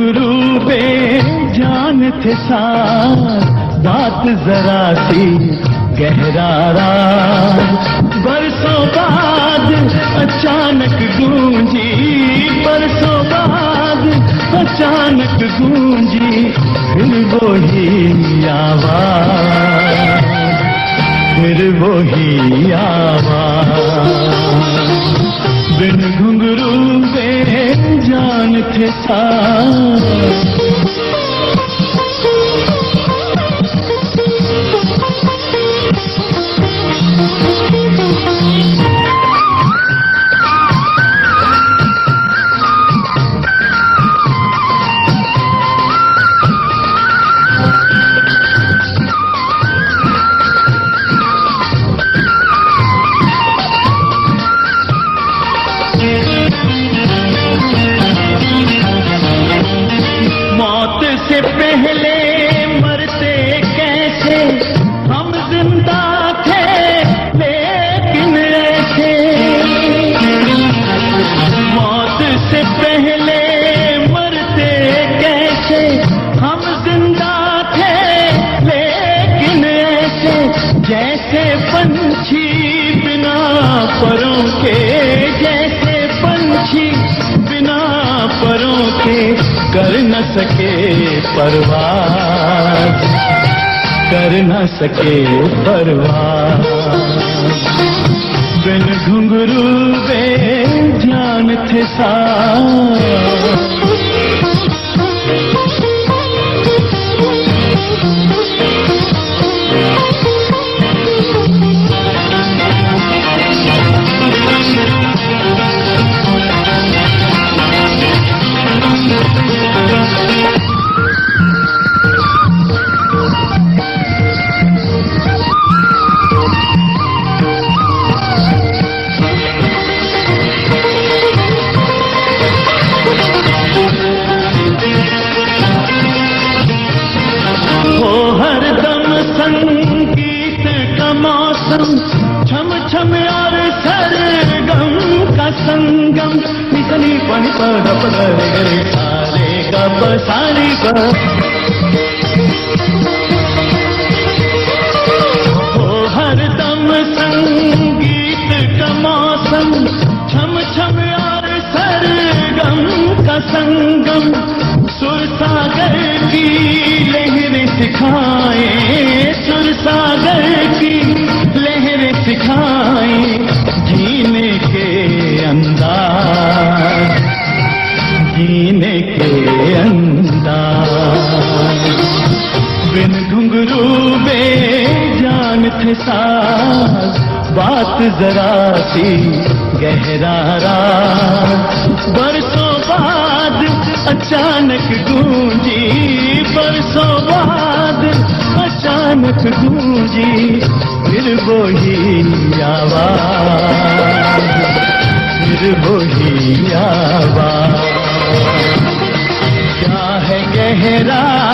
घुंघरू बेजान थे साथ, बात जरा सी गहरा राज। बरसों बाद अचानक गूंजी, बरसों बाद अचानक गूंजी, फिर वही आवाज, फिर वही आवाज। बिन घुंघरू बेजान थे साथ। मौत से पहले मरते कैसे हम जिंदा थे, लेकिन ऐसे। मौत से पहले मरते कैसे हम जिंदा थे, लेकिन ऐसे। जैसे पंछी बिना परों के, जैसे पंछी बिना परों के, कर न सके परवाज़, कर न सके परवाज़। बिन घुंघरू बेजान थे साथ। संगीत का मौसम, छम छम और सरगम का संगम। निकली पनी पर गरे सारे का बसारी का। हो हरदम संगीत का मौसम, छम छम और सरगम का संगम। सुर सागर की लहरें सिखाए, सुर सागर की लहरें सिखाए, जीने के अंदाज, जीने के अंदाज। बिन घुंघरू बेजान थे साथ, बात जरा सी गहरा राज। बरसों बाद अचानक गूंजी, बरसों बाद अचानक गूंजी, फिर वही आवाज, फिर वही आवाज। क्या है गहरा